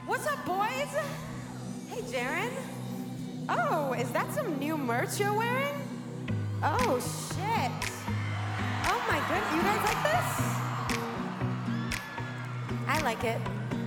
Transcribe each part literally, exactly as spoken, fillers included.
What's up, boys? Hey, Jaren. Oh, is that some new merch you're wearing? Oh, shit. Oh my goodness, you guys like this? I like it.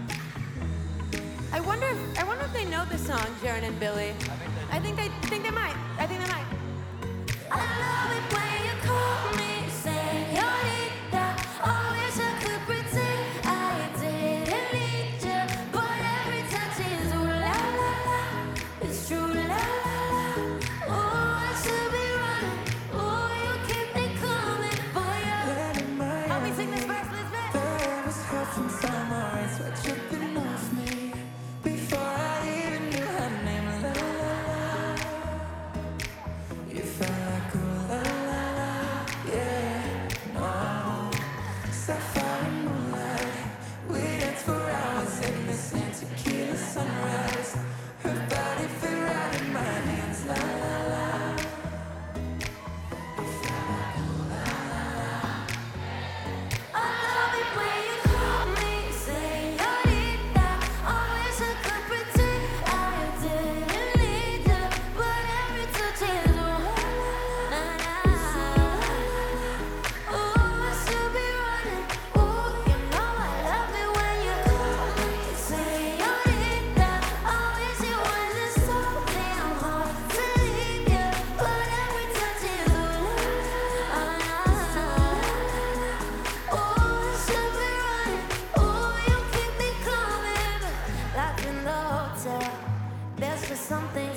I wonder if, I wonder if they know the song, Jaren and Billy. I think they, think they might. I think they might. I love it when you call me señorita. Oh, wish I could pretend I didn't need you, but every touch is ooh la la la. It's true la la la. Oh, I should be running. Oh, you keep me coming for you. Help me sing this verse, Lisbeth. There was hurt from summer, sweat dripping off me before I even knew her name. La la la. You felt like ooh la la la, yeah, no. Sapphire moonlight, we danced for hours in the sand, tequila sunrise. Her body fit right in my hands, la la la. You felt like ooh la la la. I love it when you call me señorita. I wish I could pretend I didn't need you, but every touch is ooh la la la. Oh, I should be running. Oh, you know I love it when you call me señorita. I wish it wasn't so damn hard to leave you, but every touch is ooh la la. Oh, I should be running. Oh, you keep me coming. Like in the hotel, there's just something